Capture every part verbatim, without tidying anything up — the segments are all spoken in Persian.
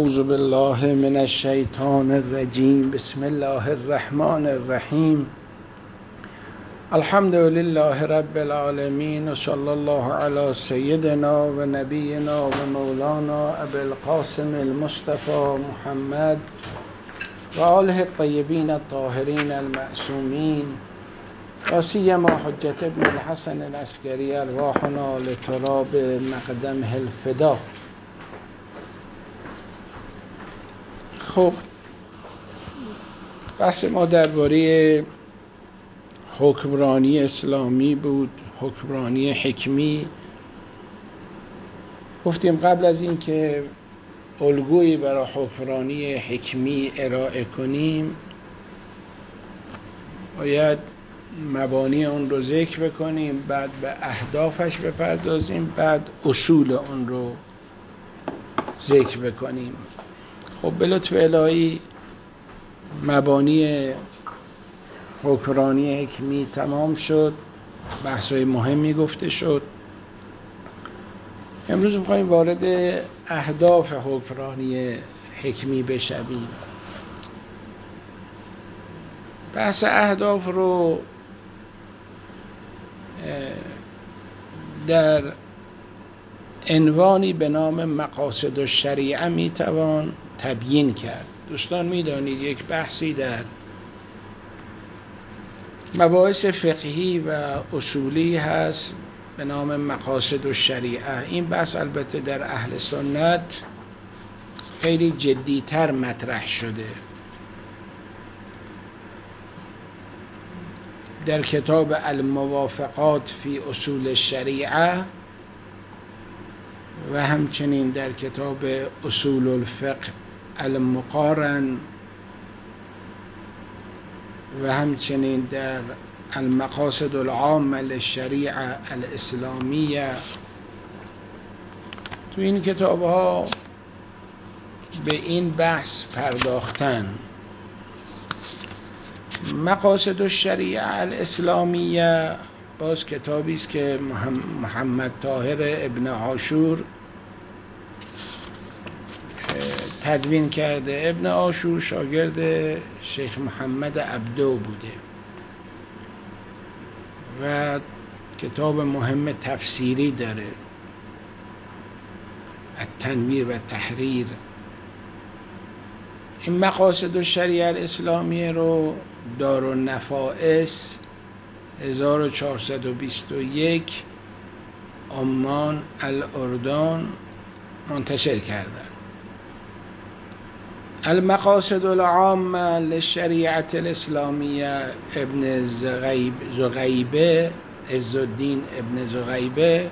اعوذ بالله من الشیطان الرجیم. بسم الله الرحمن الرحیم. الحمد لله رب العالمین و صلی الله علی سیدنا و نبینا و مولانا ابی القاسم المصطفى محمد و آله الطیبین الطاهرین المعصومین و سیما حجت ابن الحسن العسکری ارواحنا لتراب مقدمه الفدا. خب بحث ما درباره حکمرانی اسلامی بود، حکمرانی حکمی. گفتیم قبل از این که الگویی برای حکمرانی حکمی ارائه کنیم باید مبانی اون رو ذکر بکنیم، بعد به اهدافش بپردازیم، بعد اصول اون رو ذکر بکنیم. خب به لطف الهی مبانی حکمرانی حکمی تمام شد، بحث‌های مهمی گفته شد. امروز می‌خوایم وارد اهداف حکمرانی حکمی بشویم. بحث اهداف رو در عنوانی به نام مقاصد الشریعه میتوان تبیین کرد. دوستان میدانید یک بحثی در مباحث فقهی و اصولی هست به نام مقاصد الشریعه. این بحث البته در اهل سنت خیلی جدیتر مطرح شده. در کتاب الموافقات فی اصول الشریعه و همچنین در کتاب اصول الفقه المقارن و همچنین در المقاصد العامه للشریعه الاسلامیه، تو این کتاب ها به این بحث پرداختن. مقاصد الشریعه الاسلامیه باز کتابی است که محمد طاهر ابن عاشور تدوین کرده. ابن عاشور شاگرد شیخ محمد عبدو بوده و کتاب مهم تفسیری داره، التنویر و تحریر. این مقاصد الشریعه الاسلامیه رو دارالنفائس هزار و چهارصد و بیست و یک عمان الاردن منتشر کردن. المقاصد العامه للشریعه الاسلامیه ابن زغیب زغیبه عزالدین ابن زغیبه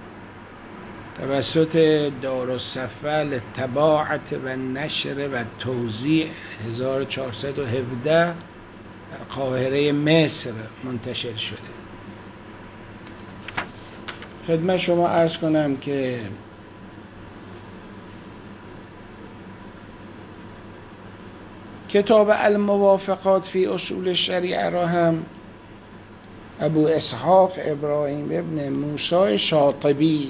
توسط دارالصفا للطباعة و نشر و توزیع هزار و چهارصد و هفده در قاهره مصر منتشر شده. خدمت شما عرض کنم که کتاب الموافقات فی اصول الشریعه را هم ابو اسحاق ابراهیم ابن موسی شاطبی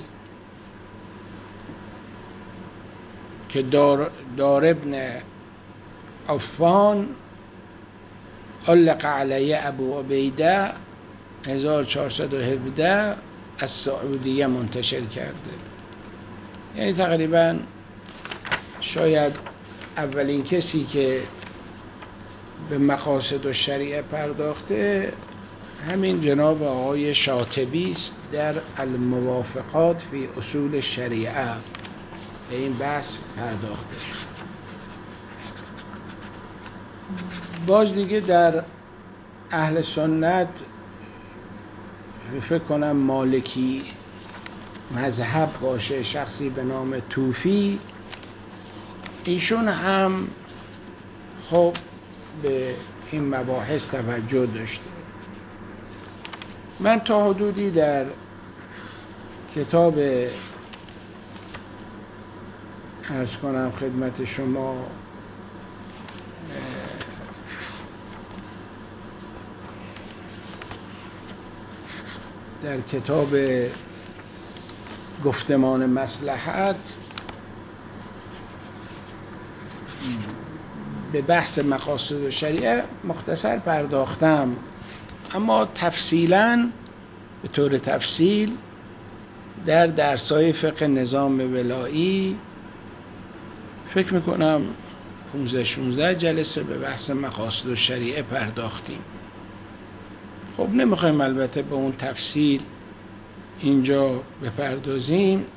که دار, دار ابن عفان علق علیه ابو عبیده هزار و چهارصد و هفده از سعودیه منتشر کرده. یعنی تقریبا شاید اولین کسی که به مقاصد الشریعه پرداخته همین جناب آقای شاطبی است در الموافقات فی اصول الشریعه به این بحث پرداخته. باز دیگه در اهل سنت فکر کنم مالکی مذهب باشه، شخصی به نام طوفی، ایشون هم خب به این مباحث توجه داشته. من تا حدودی در کتاب عرض کنم خدمت شما در کتاب گفتمان مصلحت به بحث مقاصد شریعه مختصر پرداختم، اما تفصیلاً به طور تفصیل در درس‌های فقه نظام ولایی فکر میکنم پانزده شانزده جلسه به بحث مقاصد شریعه پرداختیم. خب نمیخوایم البته به اون تفصیل اینجا بپردازیم.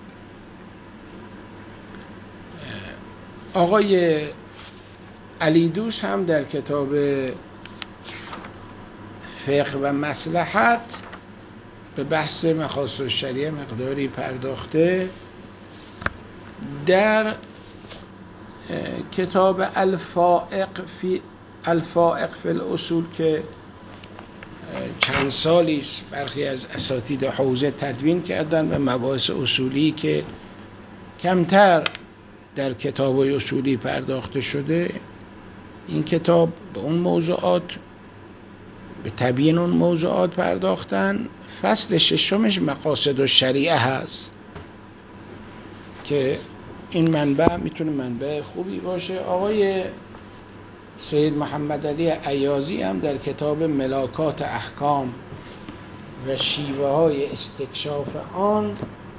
آقای علی دوست هم در کتاب فقه و مصلحت به بحث مقاصد شریعه مقداری پرداخته. در کتاب الفائق فی الفائق فی الاصول که چند سالی است برخی از اساتید حوزه تدوین کردن و مباحث اصولی که کمتر در کتاب‌های اصولی پرداخته شده، این کتاب به اون موضوعات به تبیین اون موضوعات پرداختن. فصل ششمش مقاصد الشریعه هست که این منبع میتونه منبع خوبی باشه. آقای سید محمد علی عیاضی هم در کتاب ملاکات احکام و شیوه های استکشاف آن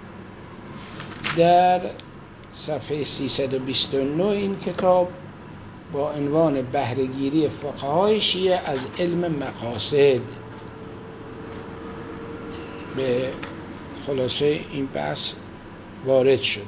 در صفحه سیصد و بیست و نه این کتاب با عنوان بهره‌گیری فقهای شیعه از علم مقاصد به خلاصه این بحث وارد شده.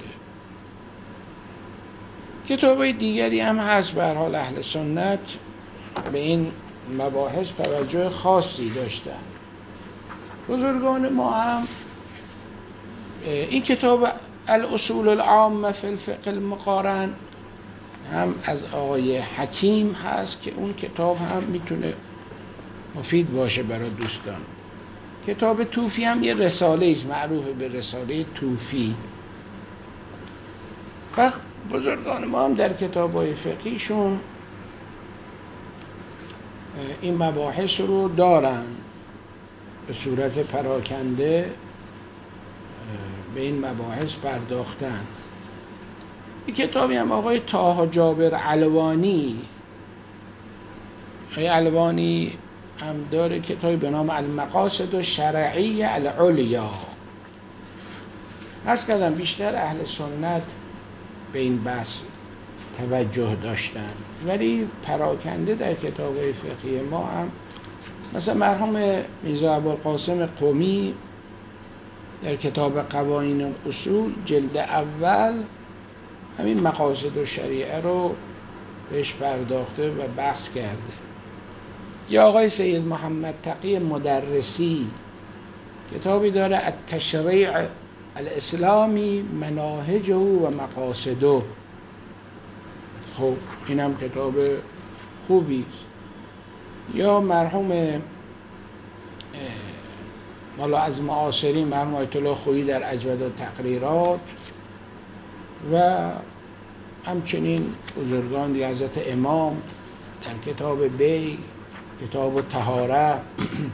کتاب‌های دیگری هم هست. به هر حال اهل سنت به این مباحث توجه خاصی داشتن. بزرگان ما هم این کتاب الاصول العامه فی الفقه المقارن هم از آقای حکیم هست که اون کتاب هم میتونه مفید باشه برای دوستان. کتاب توفی هم یه رساله است معروف به رساله توفی. و بزرگان ما هم در کتاب‌های فقهیشون این مباحث رو دارن به صورت پراکنده به این مباحث پرداختن. این کتابی هم آقای طه جابر علوانی آقای علوانی هم داره کتابی به نام المقاصد الشرعیه العلیا. عرض کردم بیشتر اهل سنت به این بحث توجه داشتن، ولی پراکنده در کتاب‌های فقهی ما هم مثلا مرحوم میرزا ابوالقاسم قمی در کتاب قوانین الاصول جلد اول همین مقاصد الشریعه رو بهش پرداخته و بحث کرده. یا آقای سید محمد تقی مدرسی کتابی داره التشریع الاسلامی مناهجه و مقاصده. خب این هم کتاب خوبی است. یا مرحوم مالا از معاصرین مرحوم آیت الله خویی در اجود التقریرات و همچنین بزرگان دی حضرت امام در کتاب بی، کتاب طهاره.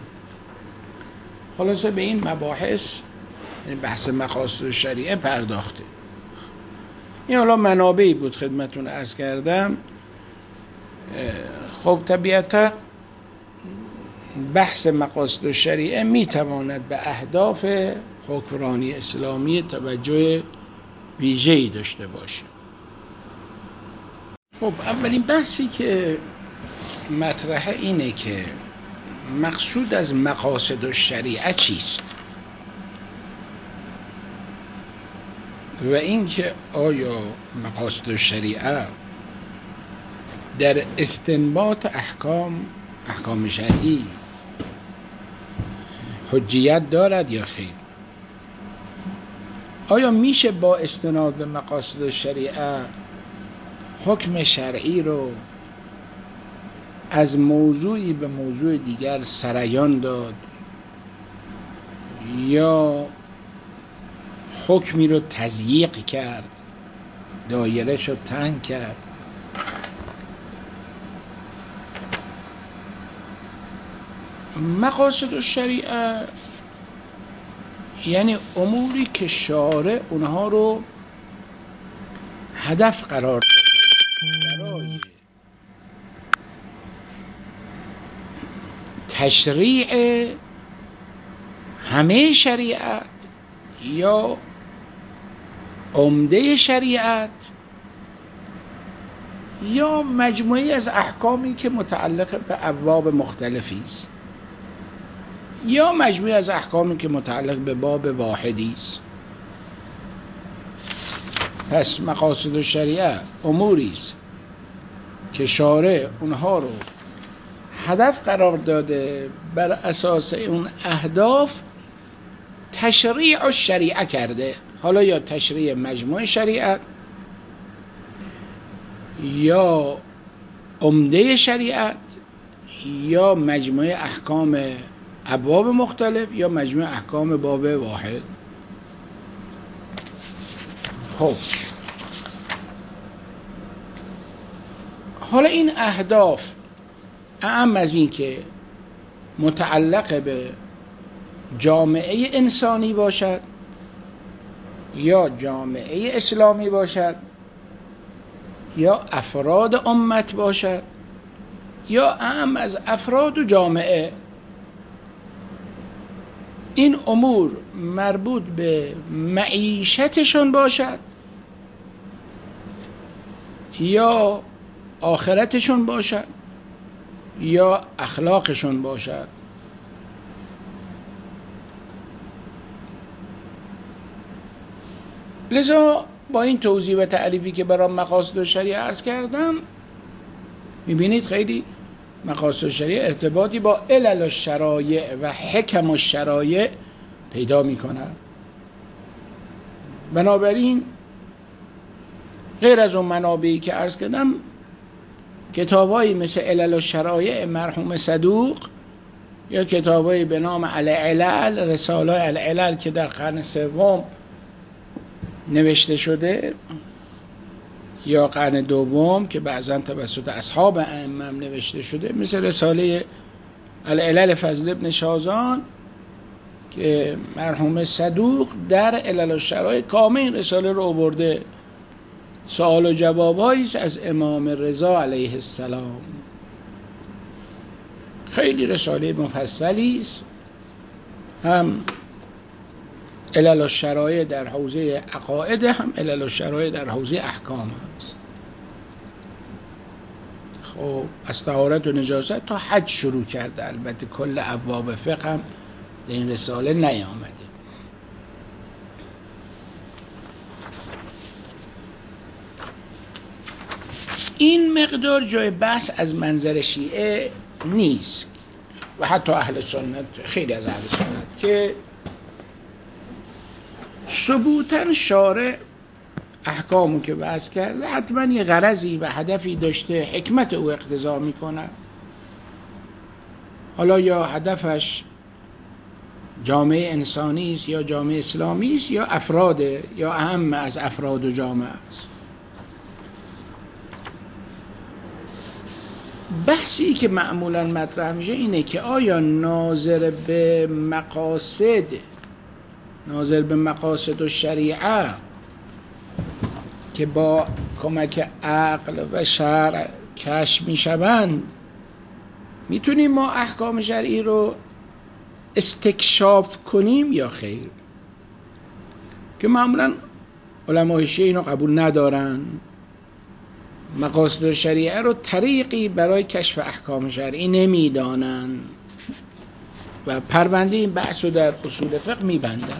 خلاصه به این مباحث یعنی بحث مقاصد شریعه پرداخته. این حالا منابعی بود خدمتون عرض کردم. خب طبیعتا بحث مقاصد شریعه میتواند به اهداف حکمرانی اسلامی توجه ویژه‌ای داشته باشه. خب اولین بحثی که مطرحه اینه که مقصود از مقاصد الشریعه چیست و اینکه آیا مقاصد الشریعه در استنباط احکام احکام شرعی حجیت دارد یا خیر. آیا میشه با استناد به مقاصد الشریعه حکم شرعی رو از موضوعی به موضوع دیگر سریان داد یا حکمی رو تضییق کرد، دایره‌شو تنگ کرد؟ مقاصد الشریعه یعنی اموری که شارع اونها رو هدف قرار داده برای تشریع همه شریعت یا عمده شریعت یا مجموعی از احکامی که متعلق به ابواب مختلفی است یا مجموعی از احکامی که متعلق به باب واحدی است. پس مقاصد الشریعه اموری است که شارع اونها رو هدف قرار داده، بر اساس اون اهداف تشریع الشریعه کرده، حالا یا تشریع مجموع شریعت یا عمده شریعت یا مجموعه احکام ابواب مختلف یا مجموعه احکام باب واحد. خب حالا این اهداف اعم از این که متعلق به جامعه انسانی باشد یا جامعه اسلامی باشد یا افراد امت باشد یا اعم از افراد و جامعه، این امور مربوط به معیشتشون باشد یا آخرتشون باشد یا اخلاقشون باشد. لذا با این توضیح و تعریفی که برای مقاصد الشریعه عرض کردم، میبینید خیلی مقاصد الشریعه ارتباطی با علل الشرایع و حکم الشرایع پیدا میکنه. بنابراین غیر از اون منابعی که عرض کردم، کتابایی مثل علل الشرایع مرحوم صدوق یا کتابایی به نام العلل، رساله العلل که در قرن سوم نوشته شده یا قرن دوم که بعضا توسط اصحاب ائمه نوشته شده، مثل رساله العلل فضل ابن شازان که مرحوم صدوق در علل الشرایع کامل این رساله رو آورده، سوال و جوابایی است از امام رضا علیه السلام. خیلی رساله مفصلی است، هم علل الشرایع در حوزه عقاید، هم علل الشرایع در حوزه احکام است. خب از طهارت و نجاست تا حج شروع کرده، البته کل ابواب فقه هم در این رساله نیامده. این مقدار جای بحث از منظر شیعه نیست و حتی اهل سنت، خیلی از اهل سنت، که ثبوتاً شارع احکامو که بحث کرده حتما یه غرضی و هدفی داشته، حکمت او اقتضا میکنه. حالا یا هدفش جامعه انسانی است یا جامعه اسلامی است یا افراد یا اهم از افراد و جامعه است. بحثی که معمولاً مطرح میشه اینه که آیا ناظر به مقاصد ناظر به مقاصد و شریعه که با کمک عقل و شرع کشف میشوند، میتونیم ما احکام شرعی رو استکشاف کنیم یا خیر؟ که معمولاً علمای شیعه اینو قبول ندارن، مقاصد شریعه رو طریقی برای کشف احکام شرعی نمیدانن و پرونده این بحث رو در اصول فقه میبندن.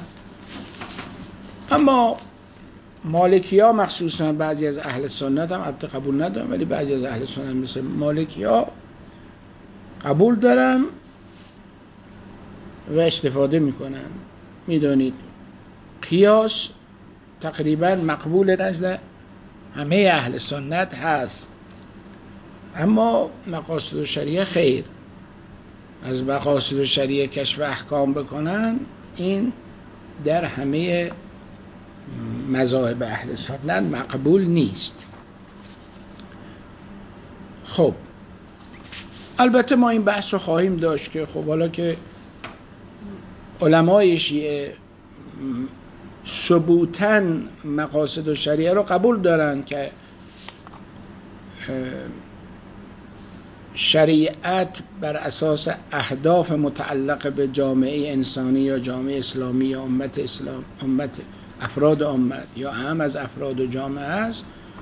اما مالکی ها مخصوصا، بعضی از اهل سنت هم البته قبول ندارن، ولی بعضی از اهل سنت مثل مالکی ها قبول دارن و استفاده میکنن. میدونید قیاس تقریبا مقبول نزد همه اهل سنت هست، اما مقاصد شریعه خیر. از مقاصد شریعه کشف احکام بکنن، این در همه مذاهب اهل سنت مقبول نیست. خب البته ما این بحث رو خواهیم داشت که خب حالا که علمای شیعه ثبوتاً مقاصد شریعه رو قبول دارن که شریعت بر اساس اهداف متعلق به جامعه انسانی یا جامعه اسلامی یا امت اسلام، امت افراد امت یا هم از افراد جامعه است،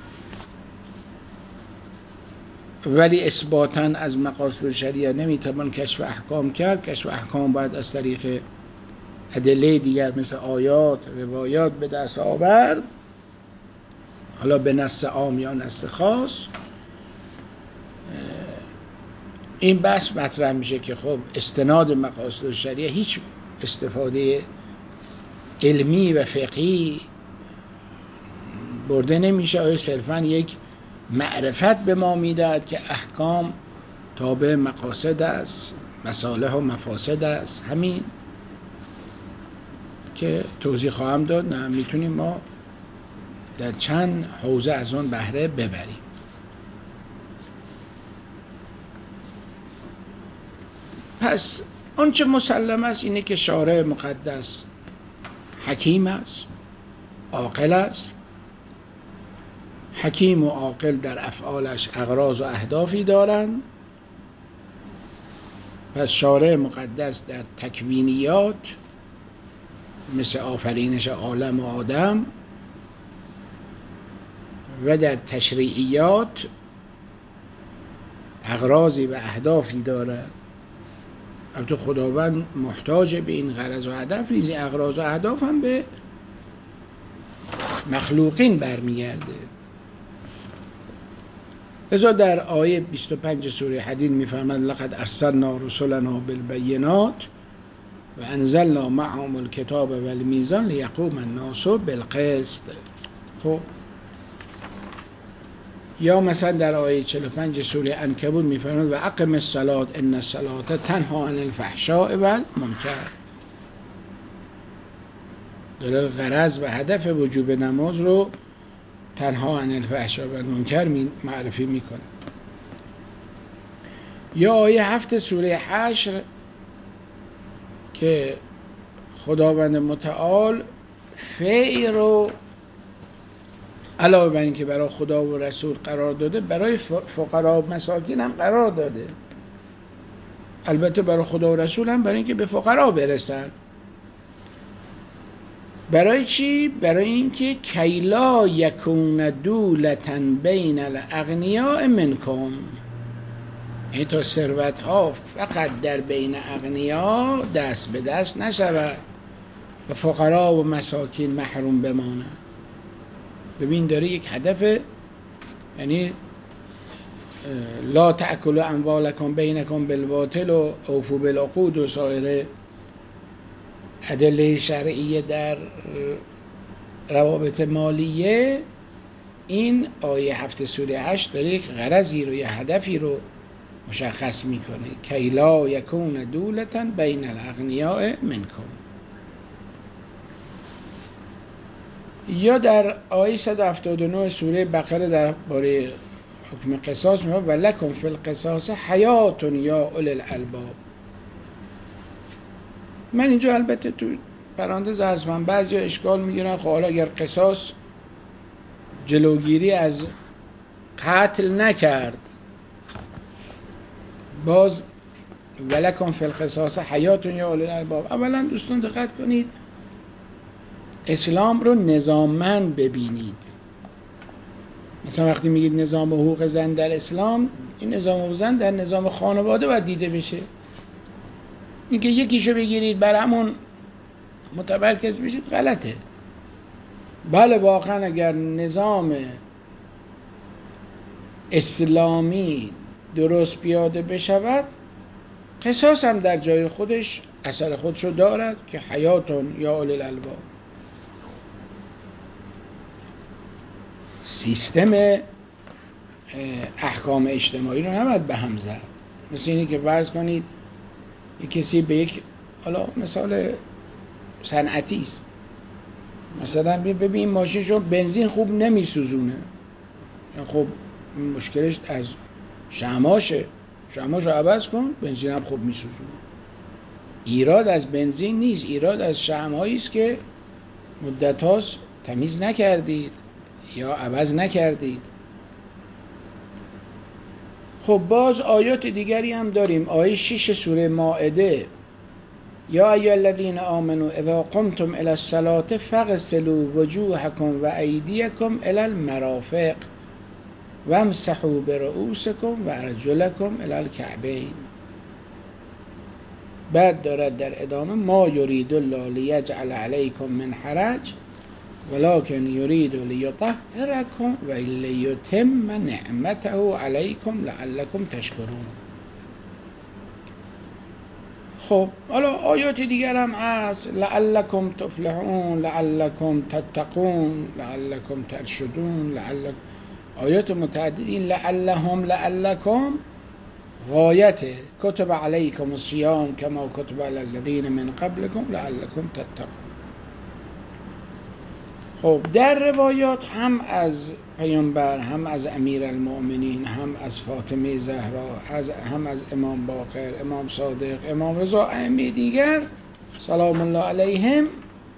ولی اثباتاً از مقاصد شریعه نمیتوان کشف احکام کرد. کشف احکام باید از طریق ادله دیگر مثل آیات، روایات به دست آورد، حالا به نص عام یا نص خاص. این بحث مطرح میشه که خب استناد مقاصد شریعه هیچ استفاده علمی و فقهی برده نمیشه، آیا صرفاً یک معرفت به ما میدهد که احکام تابع مقاصد است، مصالح و مفاسد است. همین که توضیح خواهم داد، نه میتونیم ما در چند حوزه از اون بهره ببریم. پس آنچه مسلم است اینه که شارع مقدس حکیم است، عاقل است. حکیم و عاقل در افعالش اغراض و اهدافی دارند. پس شارع مقدس در تکوینیات مثل آفرینش عالم و آدم و در تشریعیات اغراضی و اهدافی دارد. البته خداوند محتاج به این غرض و هدف نیست، این اغراض و اهداف هم به مخلوقین برمیگرده. لذا در آیه بیست و پنج سوره حدید می‌فرماید لقد ارسلنا رسلنا بالبینات و انزلنا معهم الکتاب والمیزان لیقوم الناس بالقسط. خب یا مثلا در آیه چهل و پنج سوره عنکبوت می‌فرماید و اقم الصلاة ان الصلاة تنهی عن الفحشاء والمنکر. داره غرض و هدف وجوب نماز رو تنها عن الفحشاء و المنکر معرفی میکنه. یا آیه هفت سوره حشر که خداوند متعال فعل رو علاوه بر این که برای خدا و رسول قرار داده، برای فقرا و مساکین هم قرار داده. البته برای خدا و رسول هم برای اینکه به فقرا برسن. برای چی؟ برای اینکه کیلا یکون دولتا بین الاغنیاء منکم، یعنی تا ثروت ها فقط در بین اغنیا دست به دست نشود و فقرا و مساکین محروم بمانند. ببین داره یک هدف، یعنی لا تأکلوا اموالکم بینکم بالباطل و اوفوا بالعقود و سایر ادله شرعیه در روابط مالیه. این آیه هفت سوره هشت داره یک غرضی رو یا هدفی رو مشخص میکنه، کی لا یکون دولتا بین الاغنیاء منکم. یا در آیه صد و هفتاد و نه سوره بقره درباره حکم قصاص میگه ولکم فی القصاص حیات یا اولی الالباب. من اینجا البته تو پرانتز عرض کنم بعضی اشکال میگیرن، خب حالا اگر قصاص جلوگیری از قتل نکرد، باز ولکم فی القصاص حیات یا اولی الالباب. اولا دوستان دقت کنید، اسلام رو نظاممند ببینید. مثلا وقتی میگید نظام حقوق زن در اسلام، این نظام حقوق زن در نظام خانواده باید دیده بشه. اینکه یکیشو بگیرید بر همون متمرکز بشید غلطه. بله واقعا اگر نظام اسلامی درست پیاده بشود، قصاص هم در جای خودش اثر خودشو دارد که حیاتون یا اولی الالباب. سیستم احکام اجتماعی رو نباید به هم زد. مثل اینی که فرض کنید یک کسی به یک، حالا مثال صنعتی است، مثلا ببین ماشینشو بنزین خوب نمیسوزونه، خب مشکلش از شمعاشه، شمعاشو عوض کن، بنزین هم خوب میسوزونه. ایراد از بنزین نیست، ایراد از شمعایی است که مدت هاست تمیز نکردید یا عوض نکردید. خب باز آیات دیگری هم داریم. آیه شش سوره مائده: یا ایها الذین آمنوا اذا قمتم الی الصلاة فاغسلوا وجوهکم و ایدیکم الی المرافق وامسحوا برؤوسکم و ارجلکم الی الکعبین. بعد دارد در ادامه: ما یرید الله لیجعل علیکم من حرج ولکن یرید لیطهرکم و لیتم نعمته علیکم لعلکم تشکرون. خب حالا آیات دیگر هم هست: لعلکم تفلحون، لعلکم تتقون، لعلکم ترشدون، لعلکم. آیات متعددی. لعلهم لعلکم غایته. کتب علیکم الصیام کما کتب علی الذین من قبلکم لعلکم تتقون. خب در روایات هم از پیامبر، هم از امیرالمؤمنین، هم از فاطمه زهرا، از هم از امام باقر، امام صادق، امام رضا، ائمه دیگر سلام الله علیهم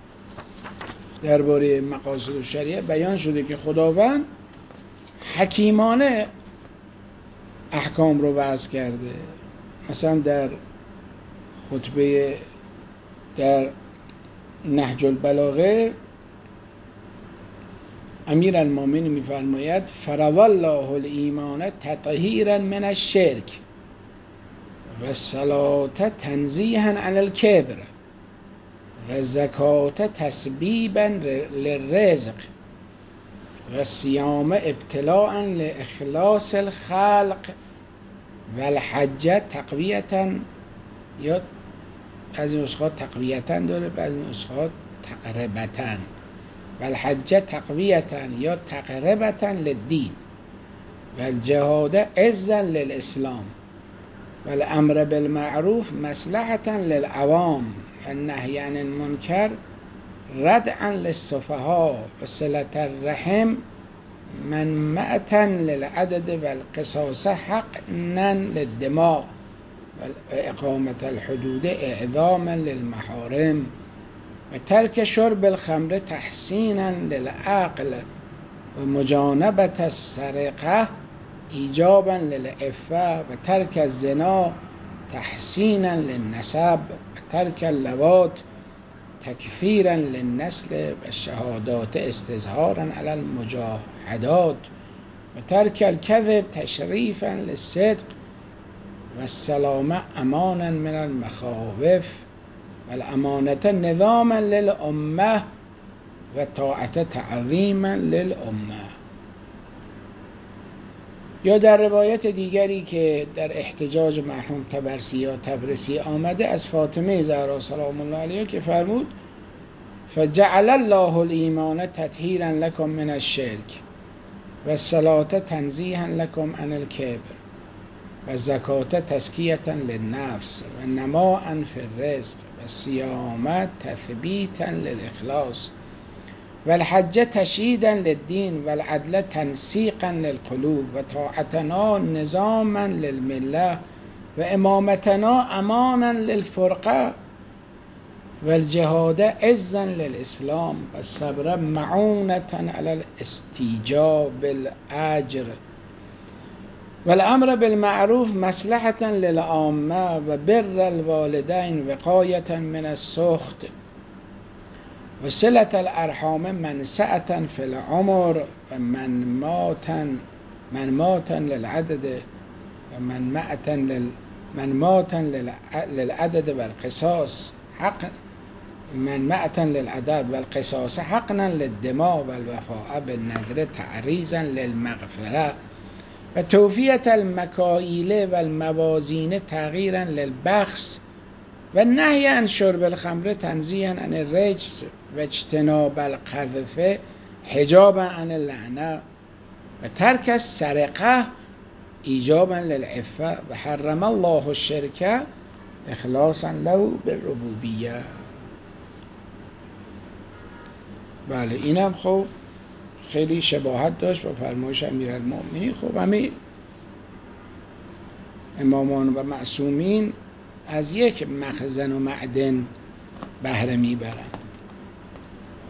درباره مقاصد الشریعه بیان شده که خداوند حکیمانه احکام رو وضع کرده. مثلا در خطبه در نهج البلاغه امیر المؤمنین میفرماید: فرض الله الایمان تطهیرا من الشرک و الصلاة تنزیها عن الکبر و الزکاة تثبیبا للرزق و الصیام ابتلاء لاخلاص الخلق و الحج تقویتا، یا بعضی نسخات تقویتا داره، بعضی نسخات تقربتا، و الحج تقویتا یا تقربتا للدین و الجهاد عزا للاسلام و الامر بالمعروف مصلحتا للعوام و النهی عن المنکر ردعا للسفهاء و صلة الرحم منمعة للعدد و القصاص حقنا للدماء و اقامة الحدود اعظاما للمحارم و ترک شرب الخمر تحسینا للعقل و مجانبت السرقه ایجابا للعفه و ترک الزنا تحسینا للنسب و ترک اللواط تکفیرا للنسل و الشهادات استظهارا علی المجاهدات و ترک الکذب تشریفا للصدق و السلامه امانا من المخاوف و الامانة نظاما للامه و طاعت تعظیما للامه. یا در روایت دیگری که در احتجاج مرحوم طبرسی یا طبرسی آمده از فاطمه زهرا سلام الله علیها که فرمود: فجعل الله الایمان تطهیرا لکم من الشرک و الصلاة تنزیها لکم عن الکبر و الزکاة تزکیة للنفس و نماء فی الرزق و الصیام تثبیتا للاخلاص و الحج تشییدا للدین و العدل تنسیقا للقلوب و طاعتنا نظاما للمله و امامتنا امانا للفرقه و الجهاد عزا للاسلام و الصبر معونة علی الاستیجاب بالاجر و الامر بالمعروف مصلحة للعامه و بر الوالدین وقایة من السخط و صلة الارحام منسعة فی العمر و منماتا منماتا للعدد و منمعة لل منماتا للعدد و القصاص حق منمعة للعدد و القصاص حقنا للدماء و الوفاء بالنذر تعریضا للمغفرة و توفیة المکاییل و الموازین تغییرا للبخس و نهی عن شرب الخمر تنزیها عن الرجس و اجتناب القذف حجابا عن اللعنه و ترک السرقه ایجابا للعفه و حرم الله الشرک اخلاصا له بالربوبیه. بله اینم خب خیلی شباهت داشت با فرمایش امیرالمؤمنین. خب همه امامان و معصومین از یک مخزن و معدن بهره میبرند.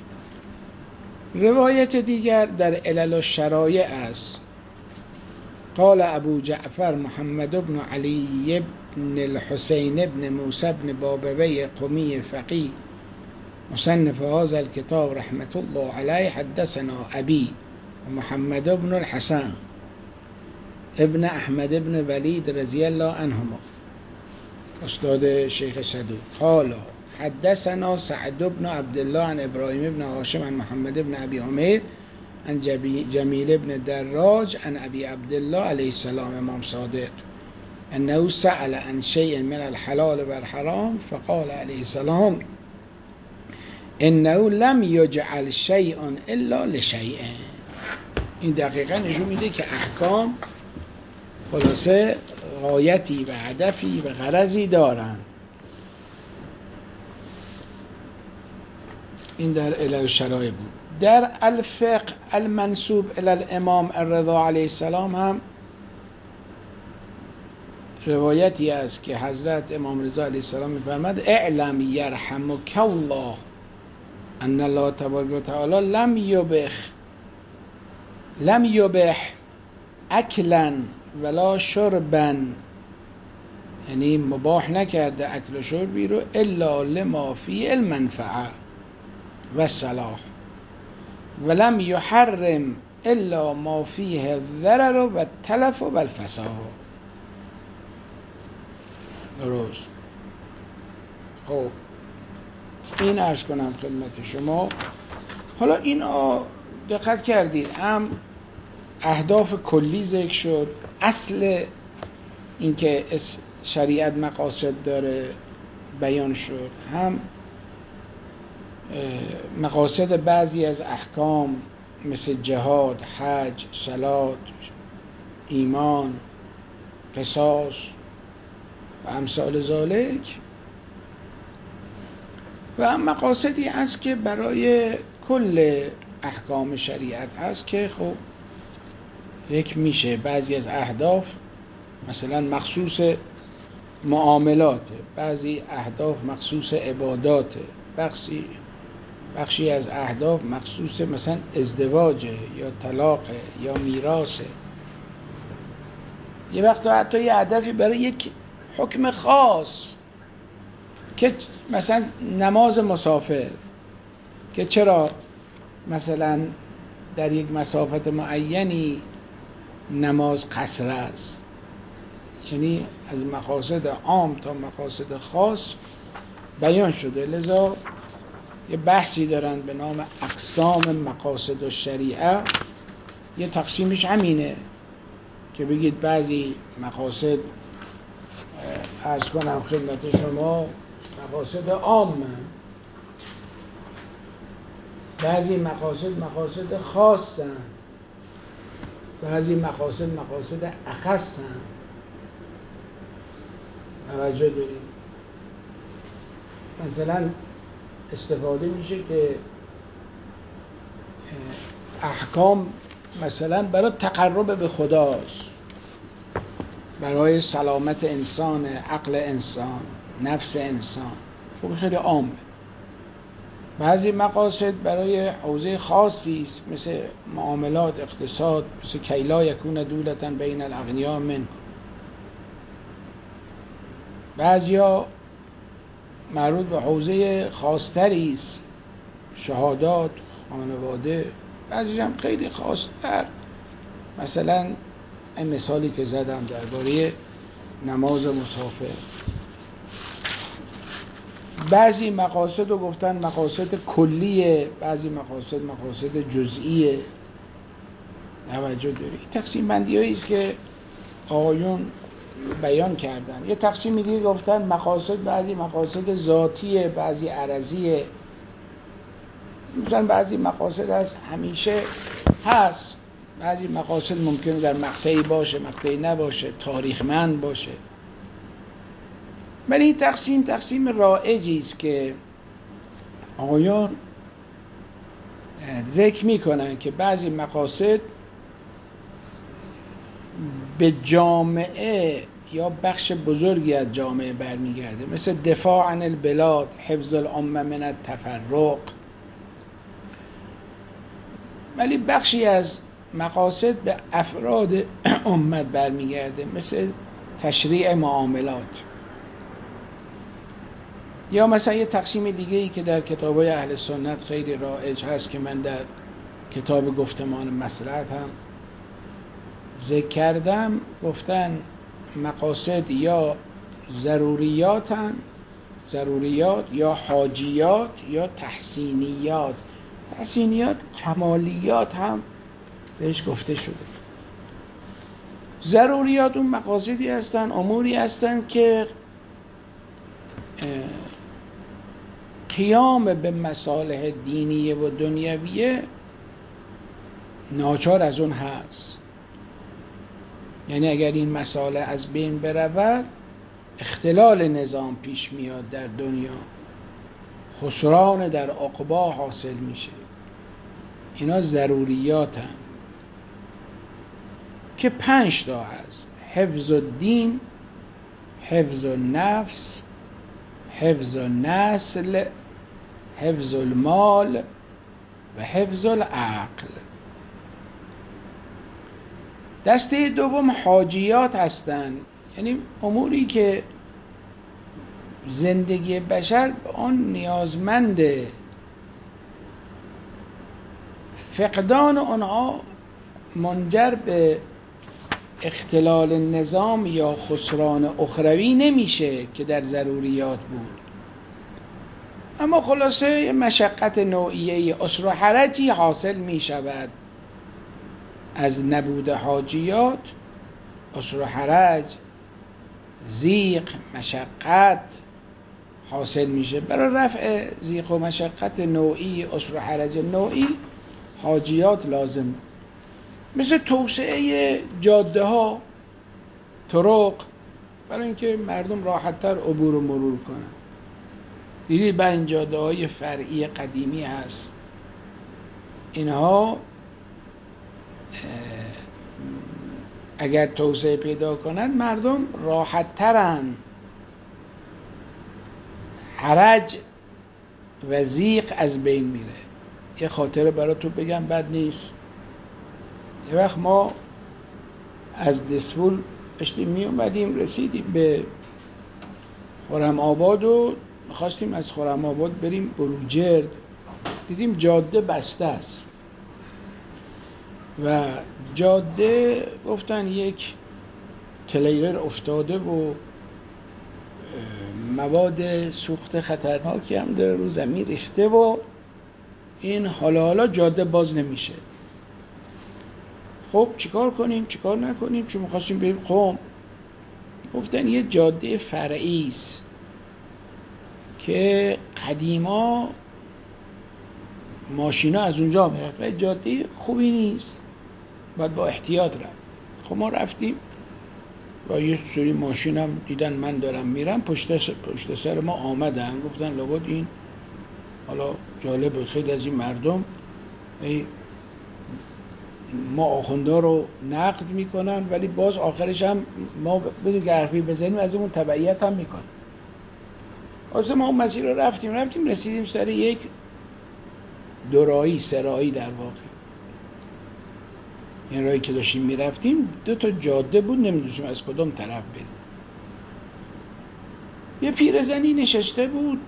روایت دیگر در علل الشرایع است قال ابو جعفر محمد بن علی بن الحسین بن موسی بن بابوی قمی فقیه مصنف هذا الكتاب رحمة الله عليه حدثنا أبي محمد بن الحسن ابن أحمد بن وليد رضي الله عنهما استاد شيخ صدوق قال حدثنا سعد بن عبد الله عن إبراهيم بن هاشم عن محمد بن أبي عمير عن جميل بن دراج عن أبي عبد الله عليه السلام امام صادق أنه سأل عن شيء من الحلال والحرام فقال عليه السلام انه لم یجعل شیء الا لشیء. این دقیقا نشون میده که احکام خلاصه غایتی و هدفی و غرضی دارن. این در علل شرایع بود. در الفقه المنسوب الی الامام الرضا علیه السلام هم روایتی است که حضرت امام رضا علیه السلام می‌فرماد اعلم یرحمک الله ان الله تبارک و تعالی لم یبح لم یبح اکلا ولا شربا، یعنی مباح نکرده اکل و شربی رو الا لما فی المنفعه و صلاح ولم یحرم الا ما فیه الضرر و التلف و الفساد. درست. خب این عرض کنم خدمت شما. حالا این دقت کردید هم اهداف کلی ذکر شد، اصل اینکه شریعت مقاصد داره بیان شد، هم مقاصد بعضی از احکام مثل جهاد، حج، صلات، ایمان، قصاص و امثال ذالک، و هم مقاصدی هست که برای کل احکام شریعت هست که خب یک میشه بعضی از اهداف مثلا مخصوص معاملاته، بعضی اهداف مخصوص عباداته، بخشی بخشی از اهداف مخصوص مثلا ازدواجه یا طلاقه یا میراثه. یه وقت حتی یه هدفی برای یک حکم خاص که مثلا نماز مسافر، که چرا مثلا در یک مسافت معینی نماز قصر است، یعنی از مقاصد عام تا مقاصد خاص بیان شده. لذا یه بحثی دارن به نام اقسام مقاصد الشریعه، یه تقسیمش همینه که بگید بعضی مقاصد عرض کنم خدمت شما مقاصد عامه، بعضی مقاصد مقاصد خاصن، بعضی مقاصد مقاصد اخصن. توجه داریم. مثلا استفاده میشه که احکام مثلا برای تقرب به خداست، برای سلامت انسان، عقل انسان، نفس انسان، خب خیلی عامه. بعضی مقاصد برای حوزه خاصی است، مثل معاملات، اقتصاد، مثل کی لا یکون دولة بین الاغنیاء منکم. بعضیا مربوط به حوزه خاصتری است، شهادات، خانواده. بعضیش هم خیلی خاصتر، مثلا این مثالی که زدم درباره نماز مسافر. بعضی مقاصد رو گفتن مقاصد کلیه، بعضی مقاصد مقاصد جزئیه. توجه داری. تقسیم بندی هایی است که آقایون بیان کردن. یه تقسیم دیگه گفتن مقاصد، بعضی مقاصد ذاتیه، بعضی عرضیه. مثلا بعضی مقاصد هست همیشه هست، بعضی مقاصد ممکنه در مقطعی باشه، مقطعی نباشه، تاریخمند باشه. ولی این تقسیم تقسیم رایجی است که آقایان ذکر میکنن که بعضی مقاصد به جامعه یا بخش بزرگی از جامعه برمیگرده، مثل دفاع عن البلاد، حفظ الامه من التفرق. ولی بخشی از مقاصد به افراد امت برمیگرده، مثل تشریع معاملات. یا مثلا یه تقسیم دیگه ای که در کتاب‌های اهل سنت خیلی رایج هست که من در کتاب گفتمان مصلحت هم ذکر کردم، گفتن مقاصد یا ضروریاتن، ضروریات یا حاجیات یا تحسینیات. تحسینیات کمالیات هم بهش گفته شده. ضروریات اون مقاصدی هستن، اموری هستن که قیام به مصالح دینی و دنیویه ناچار از اون هست. یعنی اگر این مصالح از بین برود اختلال نظام پیش میاد در دنیا، خسران در عقبا حاصل میشه. اینا ضروریاتن که پنج تا هست: حفظ الدین، حفظ النفس، حفظ النسل، حفظ المال و حفظ العقل. دسته دوم حاجیات هستند، یعنی اموری که زندگی بشر به آن نیازمنده، فقدان آنها منجر به اختلال نظام یا خسران اخروی نمیشه که در ضروریات بود، اما خلاصه مشقت نوعیه اسر و حرجی حاصل می شود از نبود حاجیات. اسر و حرج، ضیق، مشقت حاصل میشه. برای رفع ضیق و مشقت نوعی، اسر و حرج نوعی، حاجیات لازم، مثل توسعه جاده ها، طرق، برای اینکه مردم راحت‌تر عبور و مرور کنن. دیدید بر این جاده های فرعی قدیمی هست، اینها اگر توسعه پیدا کنند مردم راحت‌ترن، حرج و ضیق از بین میره. یه خاطره براتون بگم بد نیست. یه وقت ما از دسفول داشتیم می اومدیم، رسیدیم به خرم آباد و میخواستیم از خرم آباد بریم بروجرد. دیدیم جاده بسته است و جاده گفتن یک تلیرر افتاده و مواد سوخت خطرناکی هم داره رو زمین ریخته و این حالا حالا جاده باز نمیشه. خب چیکار کنیم چیکار نکنیم؟ چون می‌خواستیم بریم قم. گفتن یه جاده فرعی است که قدیما ماشینا از اونجا میرفت و جاده خوبی نیست، باید با احتیاط رفت. خب ما رفتیم و یه سری ماشین هم دیدن من دارم میرم، پشت سر, پشت سر ما آمدن، گفتن لابد این، حالا جالب، خیلی از این مردم ای ما آخونده رو نقد میکنن ولی باز آخرش هم ما بدون که حرفی بزنیم از اون تبعیت هم میکنن. واسه ما اون مسیر رو رفتیم رفتیم رسیدیم سر یک دورایی سرایی، در واقع این راهی که داشتیم میرفتیم دو تا جاده بود، نمیدونستیم از کدام طرف بریم. یه پیرزنی نشسته بود،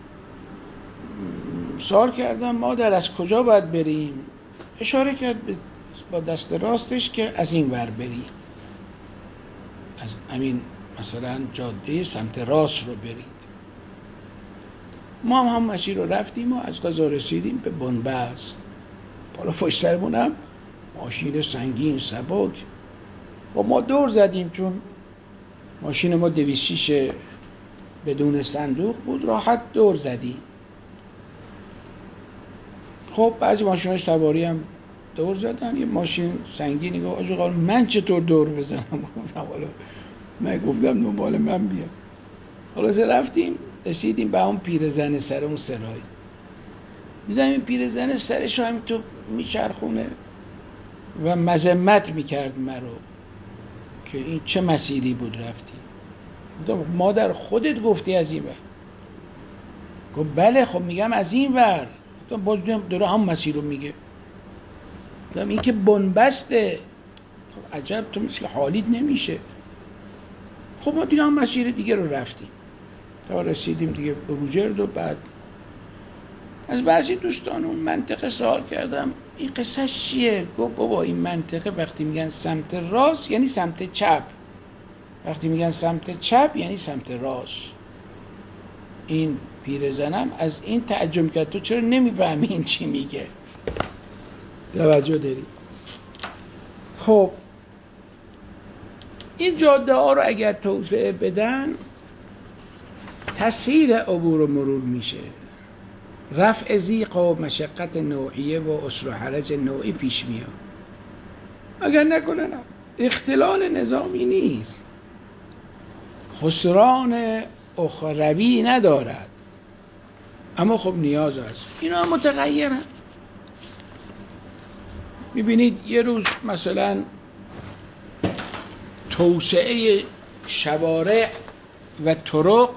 سوال کردم مادر از کجا باید بریم؟ اشاره کرد با دست راستش که از این ور برید، از همین مثلا جاده سمت راست رو برید. ما هم هم مسیر رو رفتیم و از قضا رسیدیم به بنبست. بالا پشت سرمون هم ماشین سنگین سبک و ما دور زدیم، چون ماشین ما دویست و شش بدون صندوق بود، راحت دور زدیم. خب بعضی ماشیناش سواری هم دور زدن، یه ماشین سنگینی گفت آجا قال من چطور دور بزنم؟ گفتم حالا من گفتم دنبال من بیا. خلاص رفتیم رسیدیم به اون پیرزن سر اون سرایی. دیدم این پیرزن سرشو همینطور میچرخونه و مذمت میکرد مرا که این چه مسیری بود رفتی. گفتم مادر خودت گفتی از این ور. گفت بله خب میگم از این ور. گفتم باز داره هم مسیر رو میگه. گفتم این که بنبسته، خب عجب تو مثل حالیت نمیشه. خب ما دیگه هم مسیر دیگه رو رفتیم تا رسیدیم دیگه به بوجرد و بعد از بعضی دوستان اون منطقه سوال کردم این قصه چیه؟ گفت بابا این منطقه وقتی میگن سمت راست یعنی سمت چپ، وقتی میگن سمت چپ یعنی سمت راست. این پیرزنم از این تعجب کرد تو چرا نمیفهمی این چی میگه؟ توجه داری؟ خب این جاده ها رو اگر توسعه بدن تسهیل عبور و مرور میشه، رفع ضیق و مشقت نوعیه و عسر و حرج نوعی پیش میاد. اگر نکنن اختلال نظامی نیست، خسران اخروی ندارد، اما خب نیاز است. اینا هم متغیرن. میبینید یه روز مثلا توسعه شوارع و طرق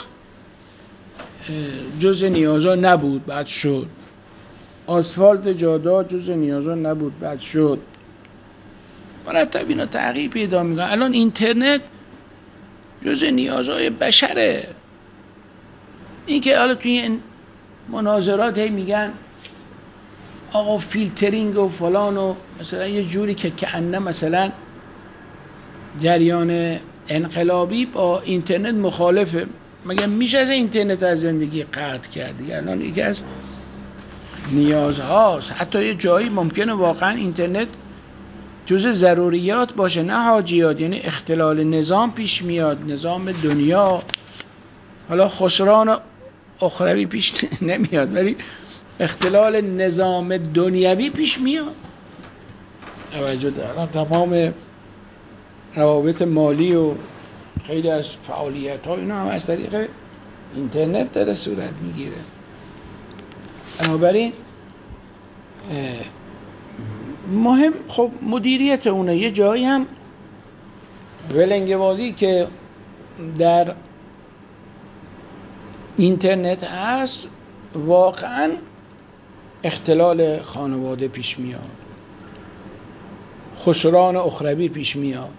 جز نیازا نبود، بعد شد. آسفالت جاده جز نیازا نبود، بعد شد. مرتب اینا تغییر پیدا میکنن. الان اینترنت جز نیازهای بشره. این که حالا توی این مناظرات هی میگن آقا فیلترینگ و فلان و مثلا یه جوری که کأنه مثلا جریان انقلابی با اینترنت مخالفه. مگه میشه از اینترنت از زندگی قطع کردی؟ الان یکی از نیازهاست. حتی یه جایی ممکنه واقعا اینترنت جز ضروریات باشه نه حاجیات، یعنی اختلال نظام پیش میاد، نظام دنیا. حالا خسران اخروی پیش نمیاد ولی اختلال نظام دنیوی پیش میاد. توجه دارم تمام روابط مالی و خیلی از فعالیت ها اینا هم از طریق اینترنت داره صورت میگیره. بنابراین مهم خب مدیریت اونه. یه جایی هم ولنگوازی که در اینترنت هست واقعا اختلال خانواده پیش میاد، خسران اخروی پیش میاد.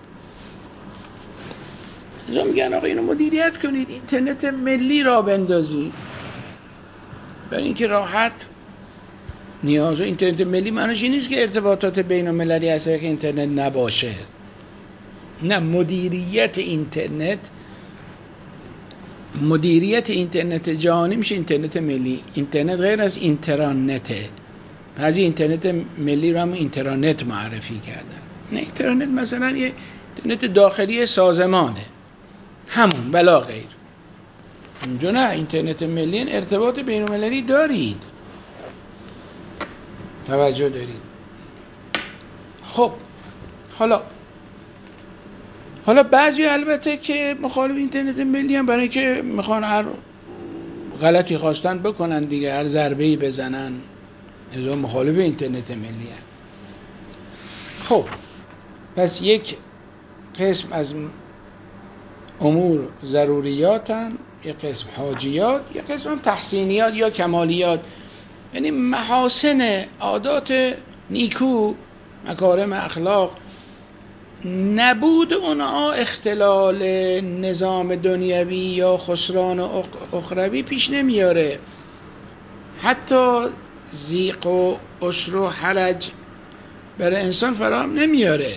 ازا میگن آقا اینو مدیریت کنید، اینترنت ملی را بندازید برای اینکه راحت نیاز. اینترنت ملی معنیش این نیست که ارتباطات بین المللی از طریق اینترنت نباشه. نه، مدیریت اینترنت، مدیریت اینترنت جهانی میشه اینترنت ملی. اینترنت غیر از اینترنته. بعضی اینترنت ملی رو هم اینترنت معرفی کردن. نه، اینترنت مثلا یه اینترنت داخلی سازمانه همون بلا غیر. اینجا نه، اینترنت ملی ارتباط بین المللی دارید. توجه دارید. خب حالا حالا بعضی البته که مخالف اینترنت ملی هم برای که میخوان هر غلطی خواستن بکنن دیگه، هر ضربه‌ای بزنن، ازا مخالف اینترنت ملی هم. خب پس یک قسم از امور ضروریاتن، یک قسم حاجیات، یک قسم هم تحسینیات یا کمالیات، یعنی محاسن عادات نیکو، مکارم اخلاق. نبود اونها اختلال نظام دنیوی یا خسران اخروی پیش نمیاره، حتی ضیق و عسر و حرج برای انسان فراهم نمیاره.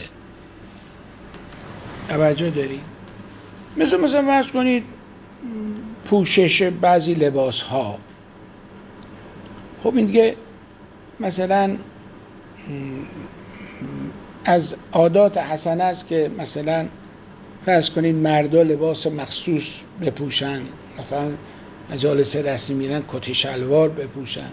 توجه دارید؟ مثل مثلا فرض کنید پوشش بعضی لباس ها. خب این دیگه مثلا از عادات حسنه است که مثلا فرض کنید مردا لباس مخصوص بپوشن، مثلا مجالس رسمی میرن کت شلوار بپوشن،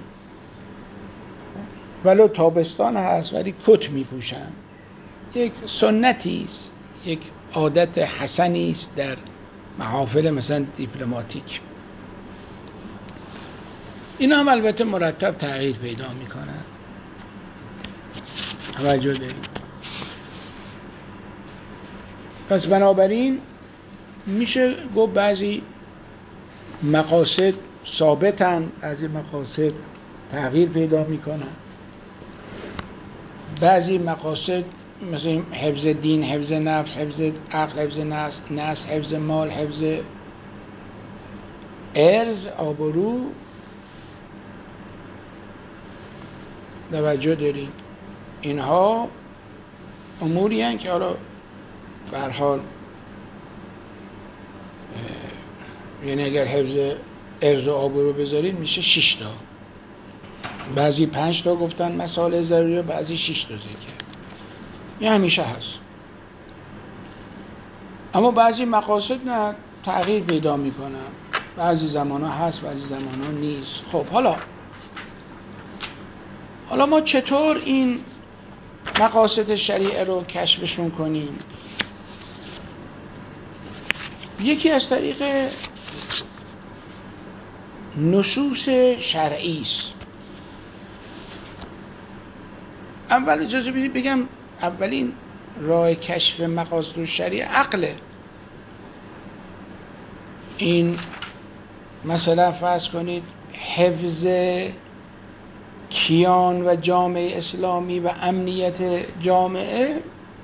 ولو تابستان هست ولی کت میپوشن. یک سنتی است، یک عادت حسنی است در محافل مثلا دیپلماتیک. اینا هم البته مرتب تغییر پیدا میکنن. توجه دارید؟ پس بنابراین میشه گفت بعضی مقاصد ثابتن، بعضی مقاصد تغییر پیدا میکنن، بعضی مقاصد مثل حفظ دین، حفظ نفس، حفظ عقل، حفظ نسل، حفظ مال، حفظ ارز، آبرو. توجه دارید اینها اموری هستند که حالا به هر حال یعنی اگر حفظ ارز و آبرو بذارید میشه شش تا، بعضی پنج تا گفتن مسائل ضروری، بعضی شش تا ذکر. این همیشه هست، اما بعضی مقاصد نه تغییر پیدا میکنن، بعضی زمان ها هست بعضی زمان ها نیست. خب حالا حالا ما چطور این مقاصد شریعه رو کشفشون کنیم؟ یکی از طریق نصوص شرعی است. اول اجازه بدید بگم اولین راه کشف مقاصد شریعه عقله. این مثلا فرض کنید حفظ کیان و جامعه اسلامی و امنیت جامعه،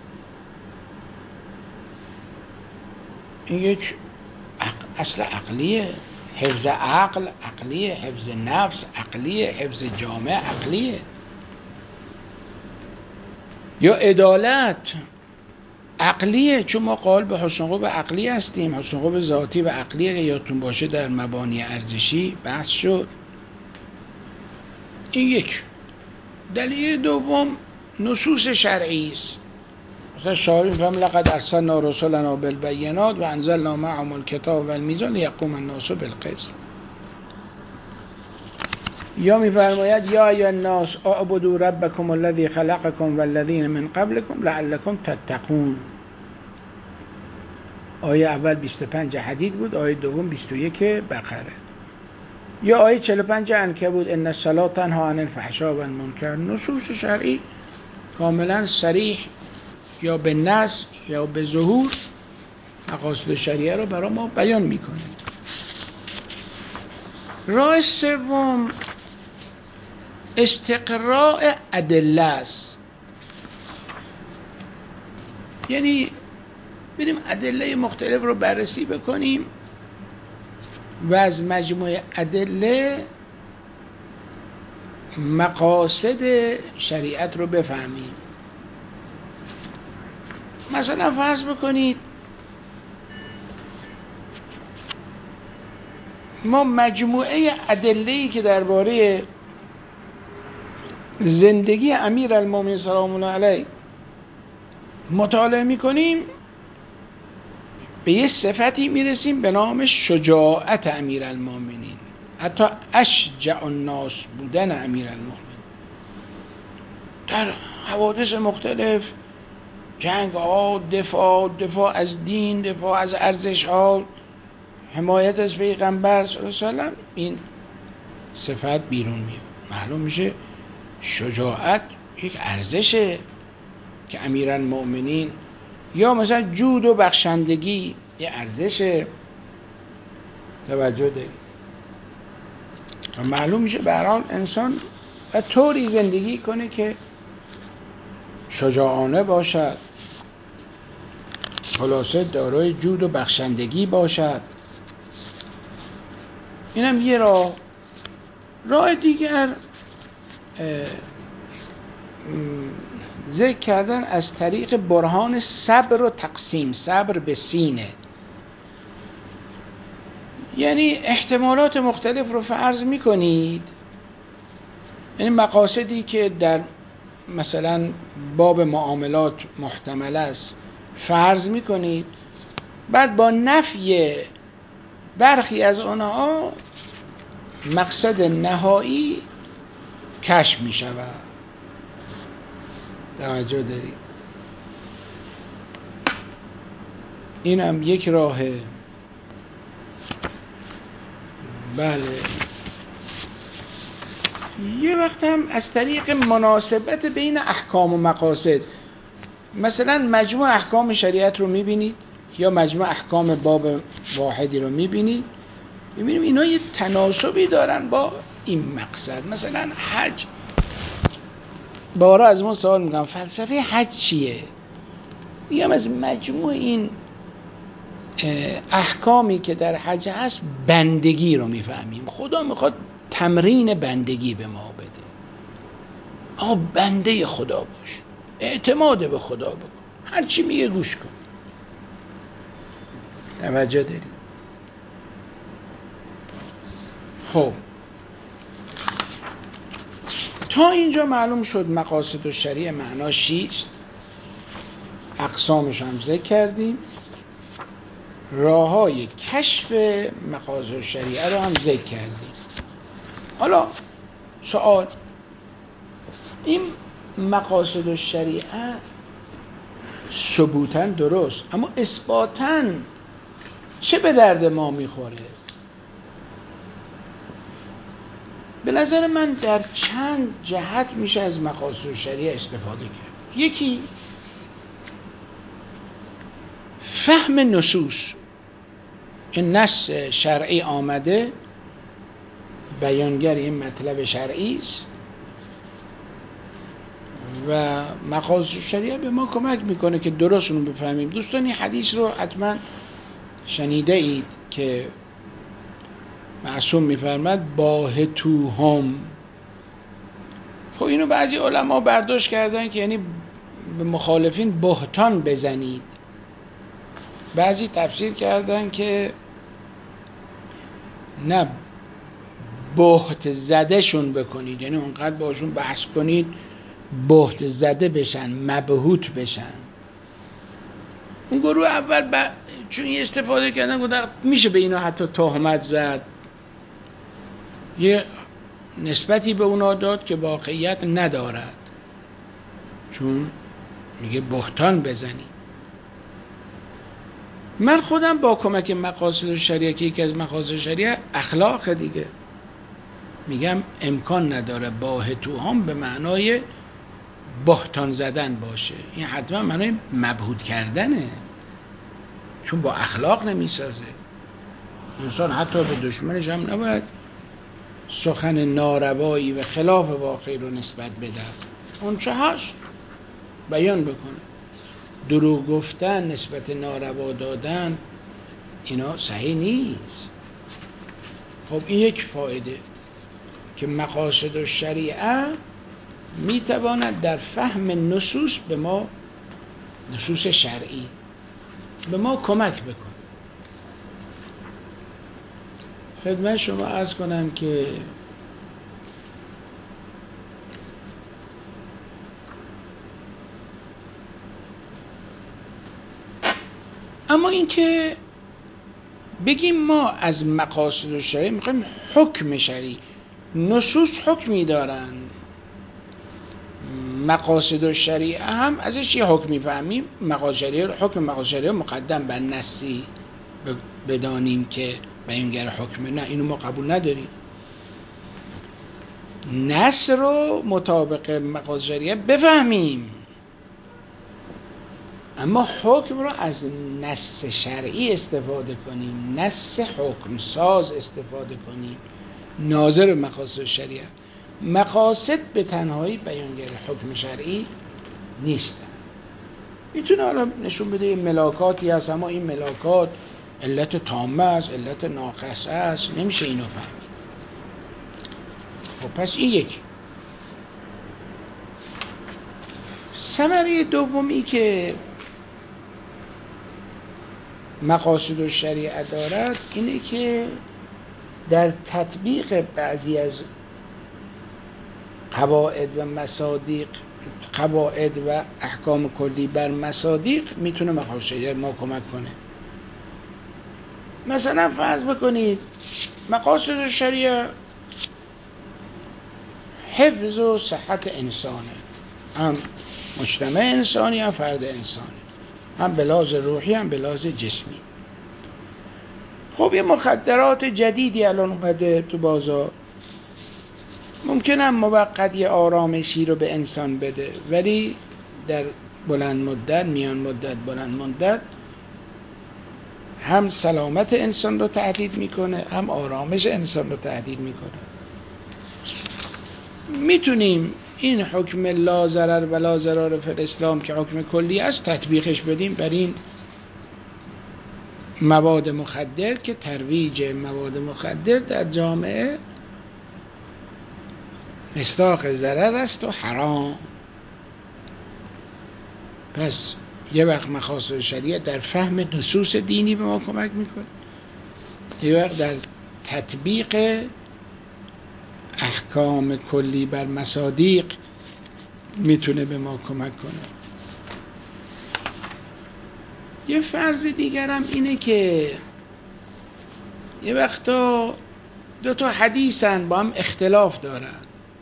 این یک اصل عقلیه. حفظ عقل عقلیه، حفظ نفس عقلیه، حفظ جامعه عقلیه. یا عدالت عقلیه، چون ما قائل به حسن خوب عقلی هستیم. حسن خوب ذاتی و عقلی اگه یادتون باشه در مبانی ارزشی بحث شد. این یک. دلیل دوم نصوص شرعی است. مثلا شارع میگم لقد ارسلنا رسلنا بالبینات و انزلنا معهم الکتاب والمیزان لیقوم الناس بالقسط. یا میفرماید یا ایها الناس اعبدوا ربکم الذی خلقکم والذین من قبلکم لعلکم تتقون. آیه اول بیست و پنج حدید بود، آیه دوم بیست و یک بقره. یا آیه چهل و پنج عنکبوت ان الصلاة تنهی عن الفحشاء والمنکر. نصوص شرعی کاملا صریح یا به نص یا به ظهور مقاصد شریعه رو برای ما بیان میکنه. راه سوم استقراء ادله است. یعنی بریم ادله مختلف رو بررسی بکنیم و از مجموعه ادله مقاصد شریعت رو بفهمیم. مثلا فرض بکنید ما مجموعه ادله‌ای که درباره زندگی امیرالمومنین سلام الله علیه مطالعه می‌کنیم، به یه صفتی میرسیم به نام شجاعت امیرالمومنین، حتی اشجع الناس بودن امیرالمومنین. در حوادث مختلف، جنگ ها، دفاع دفاع از دین، دفاع از ارزش ها، حمایت از پیغمبر صلی الله علیه و سلم، این صفت بیرون میاد. معلوم میشه شجاعت یک ارزشه که امیرالمومنین، یا مثلا جود و بخشندگی یک ارزشه. توجه دارید؟ و معلوم میشه به هر حال انسان و طوری زندگی کنه که شجاعانه باشد، خلاصه دارای جود و بخشندگی باشد. اینم یه راه. راه دیگر ذکر کردن از طریق برهان صبر و تقسیم. صبر به سینه، یعنی احتمالات مختلف رو فرض میکنید. یعنی مقاصدی که در مثلا باب معاملات محتمل است فرض میکنید، بعد با نفی برخی از آنها مقصد نهایی کشف می شود. توجه دارید؟ این هم یک راهه. بله. یه وقت هم از طریق مناسبت بین احکام و مقاصد، مثلا مجموع احکام شریعت رو میبینید یا مجموع احکام باب واحدی رو میبینید، میبینیم اینا یه تناسبی دارن با این مقصد. مثلا حج بارها از ما سوال میکنم فلسفه حج چیه؟ میگم از مجموع این احکامی که در حج هست بندگی رو میفهمیم. خدا میخواد تمرین بندگی به ما بده. آقا بنده خدا باش، اعتماد به خدا بکن، هر چی میگه گوش کن. توجه داریم؟ خب تا اینجا معلوم شد مقاصد الشریعه معناش چیست، اقسامش هم ذکر کردیم، راههای کشف مقاصد الشریعه رو هم ذکر کردیم. حالا سوال، این مقاصد الشریعه ثبوتاً درست، اما اثباتاً چه به درد ما میخوره؟ به نظر من در چند جهت میشه از مقاصد الشریعه استفاده کرد. یکی فهم نصوص. این نص شرعی آمده، بیانگر این مطلب شرعی است و مقاصد الشریعه به ما کمک میکنه که درست اون رو بفهمیم. دوستان این حدیث رو حتما شنیده اید که معصوم میفرماد باهتوهم. خب اینو بعضی علما برداشت کردن که یعنی به مخالفین بهتان بزنید. بعضی تفسیر کردن که نه، بهت زده شون بکنید، یعنی اونقدر باشون بحث کنید بهت زده بشن، مبهوت بشن. اون گروه اول ب... چون یه استفاده کردن گفتن میشه به اینا حتی تهمت زد، یه نسبتی به اونا داد که واقعیت ندارد، چون میگه بهتان بزنید. من خودم با کمک مقاصد الشریعه که یکی از مقاصد الشریعه اخلاق دیگه، میگم امکان نداره باهتوهم به معنای بهتان زدن باشه، این حتما معنای مبهوت کردنه، چون با اخلاق نمیسازه. انسان حتی به دشمنش هم نباید سخن ناروایی و خلاف واقعی رو نسبت بده، اون چه هست بیان بکنه. دروغ گفتن، نسبت ناروا دادن، اینا صحیح نیست. خب این یک فایده که مقاصد الشریعه میتواند در فهم نصوص به ما، نصوص شرعی به ما کمک بکنه. خدمت شما عرض کنم که اما این که بگیم ما از مقاصد الشریعه میخوایم حکم شرعی، نصوص حکمی دارن، مقاصد الشریعه هم ازش یه حکمی فهمیم، مقاصد شریعه، حکم مقاصد شریعه مقدم بر نصی بدانیم که بیانگر حکم، نه اینو ما قبول نداریم. نص رو مطابق مقاصد شریعه بفهمیم، اما حکم رو از نص شرعی استفاده کنیم، نص حکم ساز استفاده کنیم، ناظر مقاصد شریعه. مقاصد به تنهایی بیانگر حکم شرعی نیستن. میتونه حالا نشون بده این ملاکاتی هست، اما این ملاکات علت تامه است، علت ناقصه است، نمیشه اینو فهمید. خب پس این یکی. ثمره دومی که مقاصد الشریعه دارد اینه که در تطبیق بعضی از قواعد و مصادیق، قواعد و احکام کلی بر مصادیق میتونه مقاصد الشریعه ما کمک کنه. مثلا فرض بکنید مقاصد الشریعه حفظ و صحت انسانه، هم مجتمع انسانی هم فرد انسانی، هم به لحاظ روحی هم به لحاظ جسمی. خب یه مخدرات جدیدی الان اومده تو بازار، ممکنه موقت یه آرامشی رو به انسان بده، ولی در بلند مدت، میان مدت، بلند مدت هم سلامت انسان رو تهدید میکنه، هم آرامش انسان رو تهدید میکنه. میتونیم این حکم لا ضرر و لا ضرار فی الاسلام که حکم کلی است تطبیقش بدیم بر این مواد مخدر که ترویج مواد مخدر در جامعه مصداق ضرر است و حرام. پس یه وقت مقاصد شریعه در فهم نصوص دینی به ما کمک میکنه، یه وقت در تطبیق احکام کلی بر مصادیق میتونه به ما کمک کنه. یه فرض دیگرم اینه که یه وقتا دو تا حدیثن با هم اختلاف دارن،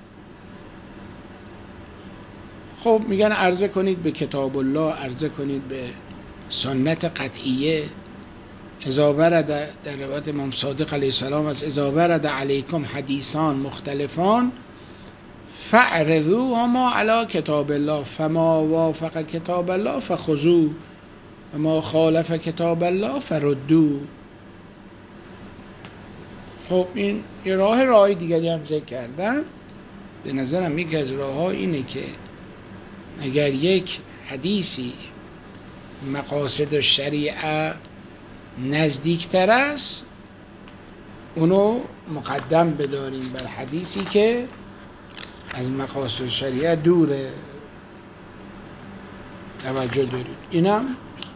خب میگن عرضه کنید به کتاب الله، عرضه کنید به سنت قطعیه. اذا ورد در روایت امام صادق علیه السلام از اذا ورد علیکم حدیثان مختلفان فاعرضوهما علی کتاب الله فما وافق کتاب الله فخذوه و ما خالف کتاب الله فردوه. خب این یه راه راه دیگری هم ذکر کردن. به نظرم یکی از راه ها اینه که اگر یک حدیثی مقاصد شریعه نزدیکتر است اونو مقدم بداریم بر حدیثی که از مقاصد شریعه دوره. توجه دارید. اینم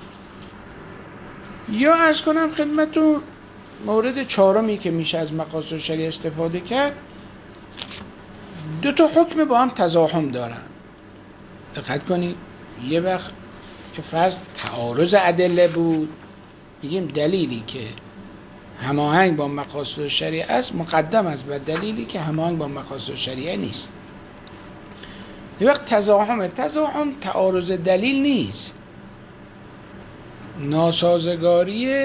یا عرض کنم خدمتون مورد چهارمی که میشه از مقاصد شریعه استفاده کرد، دو تا حکم با هم تزاحم دارن. دقت کنید، یه وقت که فرض تعارض ادله بود میگیم دلیلی که هماهنگ با مقاصد شریعه است مقدم است بر دلیلی که هماهنگ با مقاصد شریعه نیست. یه وقت تزاحم تزاحم تعارض دلیل نیست، ناسازگاری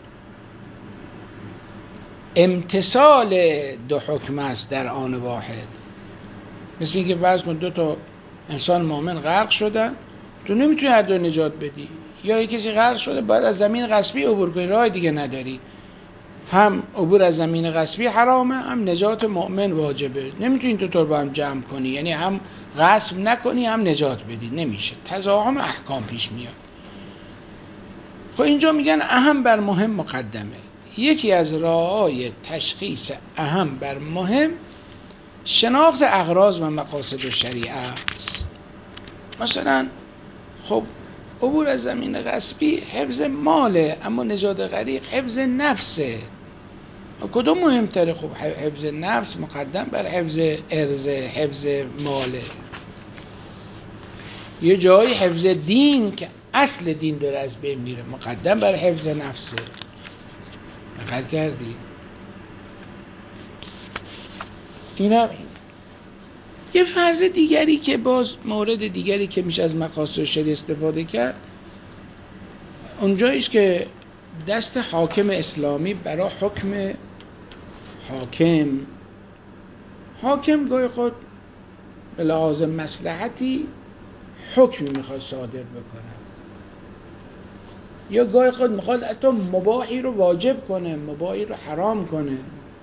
امتثال دو حکم است در آن واحد. مثل اینکه فرض کن دو تا انسان مؤمن غرق شدن، تو نمیتونی هر دو نجات بدی. یا یک کسی غرق شده باید از زمین غصبی عبور کنی، راه دیگه نداری، هم عبور از زمین غصبی حرامه هم نجات مؤمن واجبه. نمیتونی تو طور با هم جمع کنی، یعنی هم غصب نکنی هم نجات بدی، نمیشه. تزاحم احکام پیش میاد. خب اینجا میگن اهم بر مهم مقدمه. یکی از راه‌های تشخیص اهم بر مهم شناخت اغراض و مقاصد شریعه است. مثلا خب عبور از زمین غصبی حفظ ماله، اما نجات غریق حفظ نفسه. کدوم مهمتره؟ خب حفظ نفس مقدم بر حفظ ارز، حفظ ماله. یه جایی حفظ دین که اصل دین داره از بین میره مقدم بر حفظ نفسه. دقت کردی؟ اینا یه فرض دیگری که باز مورد دیگری که میشه از مقاصد شریعه استفاده کرد اونجاییست که دست حاکم اسلامی برای حکم حاکم حاکم گاهی خود به لحاظ مصلحتی حکمی میخواد صادر بکنه، یا گاهی خود میخواد حتی مباحی رو واجب کنه، مباحی رو حرام کنه.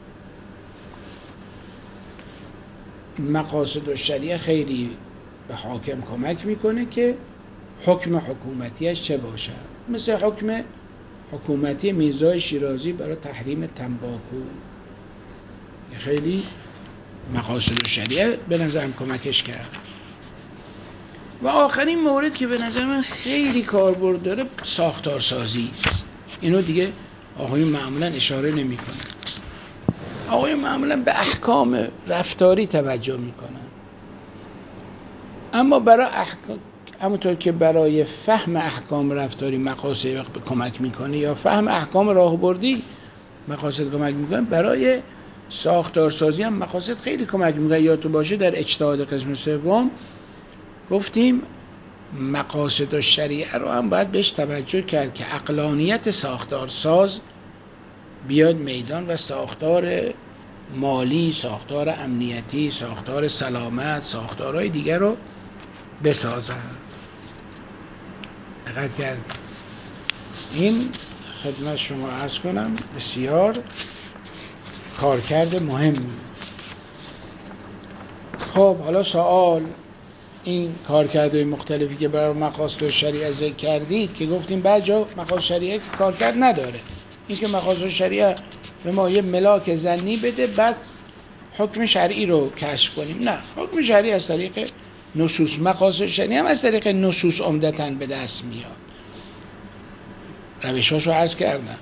مقاصد الشریعه خیلی به حاکم کمک میکنه که حکم حکومتیش چه باشه. مثل حکم حکومتی میرزای شیرازی برای تحریم تنباکو، خیلی مقاصد الشریعه به نظرم کمکش کرد. و آخرین مورد که به نظر من خیلی کاربرد داره ساختارسازی است. اینو دیگه آقایون معمولا اشاره نمی کنن. آقایون معمولا به احکام رفتاری توجه می کنن، اما برای احکام، همونطور که برای فهم احکام رفتاری مقاصد وقت کمک میکنه یا فهم احکام راهبردی مقاصد کمک میکنه، برای ساختارسازی هم مقاصد خیلی کمک میکنه. یادتون باشه در اجتهاد قسم سوم گفتیم مقاصد الشریعه رو هم باید بهش توجه کرد که عقلانیت ساختارساز بیاد میدان و ساختار مالی، ساختار امنیتی، ساختار سلامت، ساختارهای دیگر رو بسازن. دقت کردید؟ این خدمت شما عرض کنم بسیار کارکرد مهمی است. خب حالا سوال این کارکردهای مختلفی که برای مقاصد شریعه ذکر کردید که گفتیم بعد جا مقاصد شریعه کارکرد نداره، این که مقاصد شریعه به ما یه ملاک ظنی بده بعد حکم شرعی رو کشف کنیم. نه، حکم شرعی از طریق نصوص، مقاصد شریعه هم از طریق نصوص عمدتاً به دست میاد. روشاشو عرض کردم.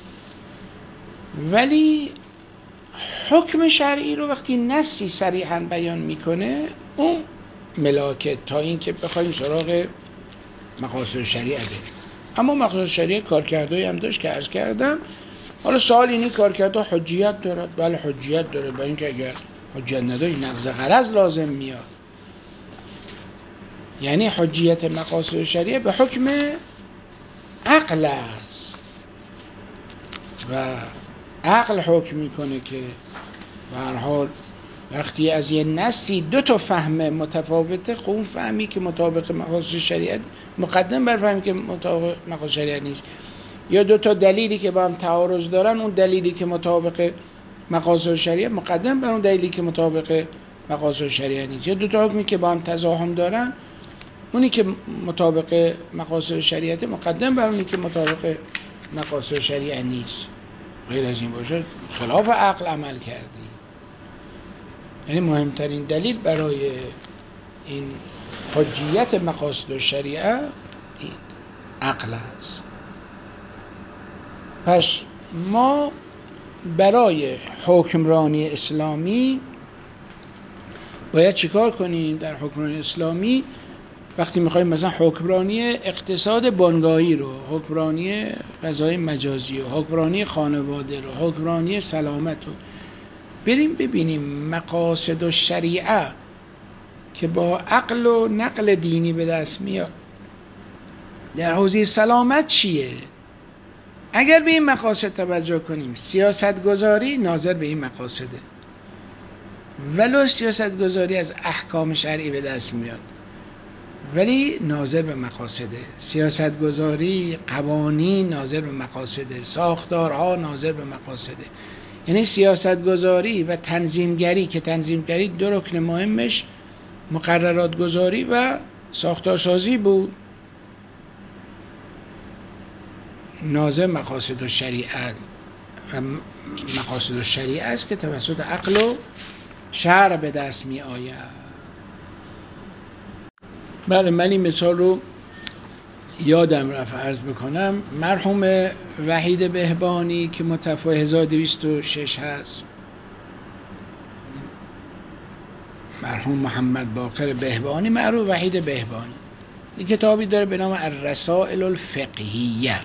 ولی حکم شرعی رو وقتی نصی صریحاً بیان میکنه اون ملاکه تا این که بخوایم سراغ مقاصد شریعه بریم. اما مقاصد شریعه کارکردهایی هم داشت که عرض کردم. حالا سوال اینی کارکردها حجیت دارد؟ بله حجیت داره، برای اینکه اگر حجیت نداری نقض غرض لازم میاد. یعنی حجیت مقاصد شریعه به حکم عقل است و عقل حکم میکنه که به هر حال وقتی از یه نصی دو تا فهم متفاوته، خب اون فهمی که مطابق مقاصد شریعت مقدم بر فهمی که مطابق مقاصد شریعت نیست، یا دو تا دلیلی که با هم تعارض دارن، اون دلیلی که مطابق مقاصد شریعت مقدم بر اون دلیلی که مطابق مقاصد شریعت نیست، یا دو تا حکمی که با هم تزاحم دارن، اونی که مطابق مقاصد شریعت مقدم بر اونی که مطابق مقاصد شریعت نیست. غیر از این باشه خلاف عقل عمل کردی. یعنی مهمترین دلیل برای این حجیت مقاصد شریعه این عقل است. پس ما برای حکمرانی اسلامی باید چیکار کنیم؟ در حکمرانی اسلامی وقتی میخوایم مثلا حکمرانی اقتصاد بنگاهی رو، حکمرانی فضای مجازی رو، حکمرانی خانواده رو، حکمرانی سلامت رو، بریم ببینیم مقاصد و شریعه که با عقل و نقل دینی به دست میاد در حوزه سلامت چیه. اگر به این مقاصد توجه کنیم، سیاست گذاری ناظر به این مقاصده، ولو سیاست گذاری از احکام شرعی به دست میاد ولی ناظر به مقاصده، سیاست گذاری قوانین ناظر به مقاصده، ساختارها ناظر به مقاصده. یعنی سیاست گذاری و تنظیمگری که تنظیمگری دو رکن مهمش مقررات گذاری و ساختارسازی بود، ناظر مقاصد و شریعت و مقاصد و شریعت است که توسط عقل و شرع به دست می آید. بله، من این مثال رو یادم رفت عرض بکنم. مرحوم وحید بهبانی که متوفی هزار و دویست و شش هست، مرحوم محمد باقر بهبانی معروف وحید بهبانی، این کتابی داره به نام الرسائل الفقهیه،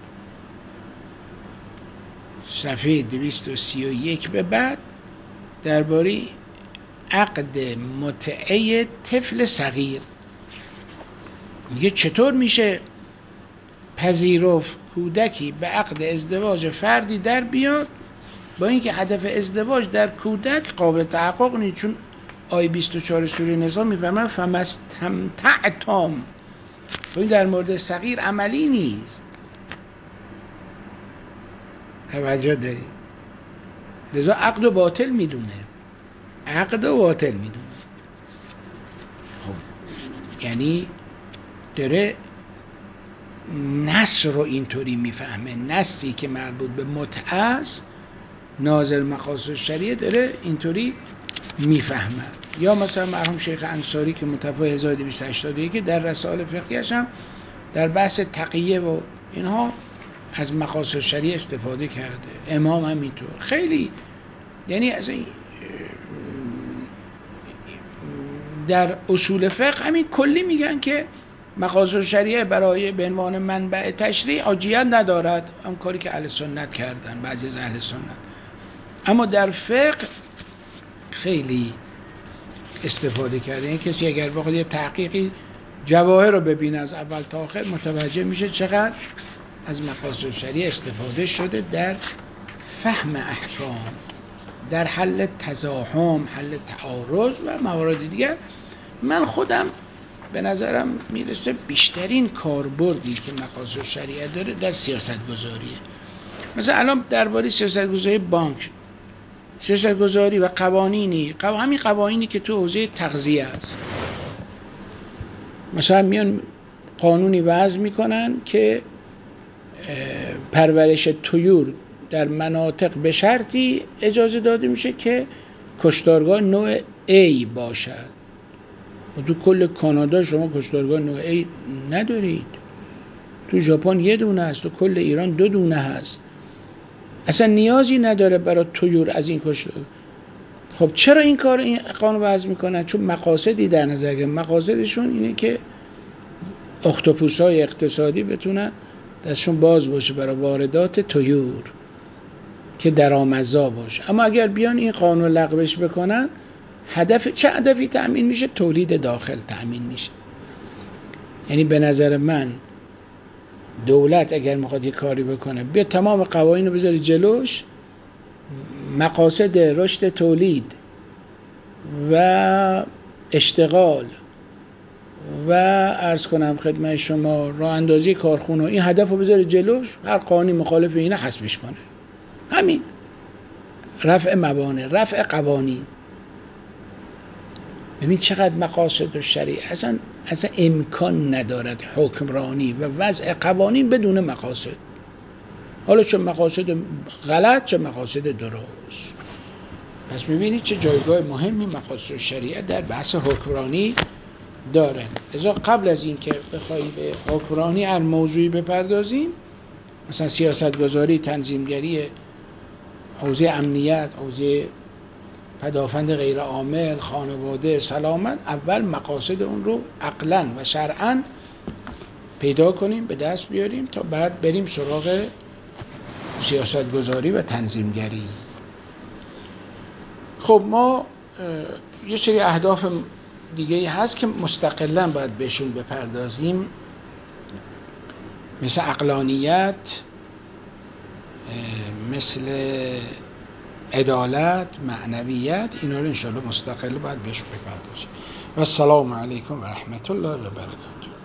صفحه دویست و سی و یک به بعد درباره عقد متعه طفل صغیر میگه چطور میشه پذیرفت کودکی به عقد ازدواج فردی در بیاد با اینکه هدف ازدواج در کودک قابل تحقق نیست، چون آیه بیست و چهار سوره نساء میفرماید فمستمتعتم، این در مورد صغیر عملی نیست. توجه دارید؟ لذا عقد و باطل میدونه، عقد و باطل میدونه. خب یعنی داره نص رو اینطوری میفهمه، نصی که مربوط به متعه است ناظر مقاصد شریعه داره اینطوری میفهمه. یا مثلا مرحوم شیخ انصاری که متوفی هزار و دویست و هشتاد و یک در رسائل فقهیش هم در بحث تقیه و اینها از مقاصد شریعه استفاده کرده، امام هم اینطور. خیلی یعنی از این در اصول فقه همین کلی میگن که مقاصد شریعه برای به عنوان منبع تشریع حجیت ندارد، هم کاری که اهل سنت کردن، بعضی از اهل سنت. اما در فقه خیلی استفاده کرده. این کسی اگر بخواد یه تحقیقی جواهر رو ببینه از اول تا آخر متوجه میشه چقدر از مقاصد شریعه استفاده شده در فهم احکام، در حل تزاحم، حل تعارض و موارد دیگر. من خودم به نظرم میرسه بیشترین کاربردی که مقاصد شریعه داره در سیاست گذاریه. مثلا الان درباره سیاست گذاری بانک سیاستگذاری و قوانینی، همین قوانینی که تو حوزه تغذیه است. مثلا میان قانونی وضع میکنن که پرورش طیور در مناطق به شرطی اجازه داده میشه که کشتارگاه نوع A باشد. و تو کل کانادا شما کشتارگاه نوع A ندارید. تو ژاپن یه دونه هست، تو کل ایران دو دونه هست. اصلا نیازی نداره برای طیور از این کشتارگاه. خب چرا این کار این قانون وضع میکنن؟ چون مقاصدی در نظر گرفتن. مقاصدشون اینه که اختاپوس‌های اقتصادی بتونن دستشون باز باشه برای واردات طیور که درآمدزا باشه. اما اگر بیان این قانون لغوش بکنن، هدف چه هدفی تأمین میشه؟ تولید داخل تأمین میشه. یعنی به نظر من دولت اگر میخواد یه کاری بکنه، بیا تمام قوانین رو بذاری جلوش، مقاصد رشد تولید و اشتغال و عرض کنم خدمت شما راه اندازی کارخونه، این هدف رو بذاره جلوش، هر قانونی مخالف اینه حذفش کنه. همین رفع موانع، رفع قوانین. ببین چقدر مقاصد شریعه اصلا اصلا امکان ندارد حکمرانی و وضع قوانین بدون مقاصد. حالا چه مقاصد غلط چه مقاصد درست. پس میبینید چه جایگاه مهمی مقاصد شریعه در بحث حکمرانی داره. لذا قبل از این که بخوایی به حکمرانی هر موضوعی بپردازیم، مثلا سیاست گذاری، تنظیمگری، حوزه امنیت، حوزه پدافند غیر عامل، خانواده، سلامت، اول مقاصد اون رو عقلاً و شرعاً پیدا کنیم، به دست بیاریم تا بعد بریم سراغ سیاست گذاری و تنظیمگری. خب ما یه سری اهداف دیگه هست که مستقلاً باید بهشون بپردازیم، مثل عقلانیت، مثل عدالت، معنویت. اینا رو انشاءالله مستقل باید بهش بپردازیم. و السلام علیکم و رحمت الله و برکاته.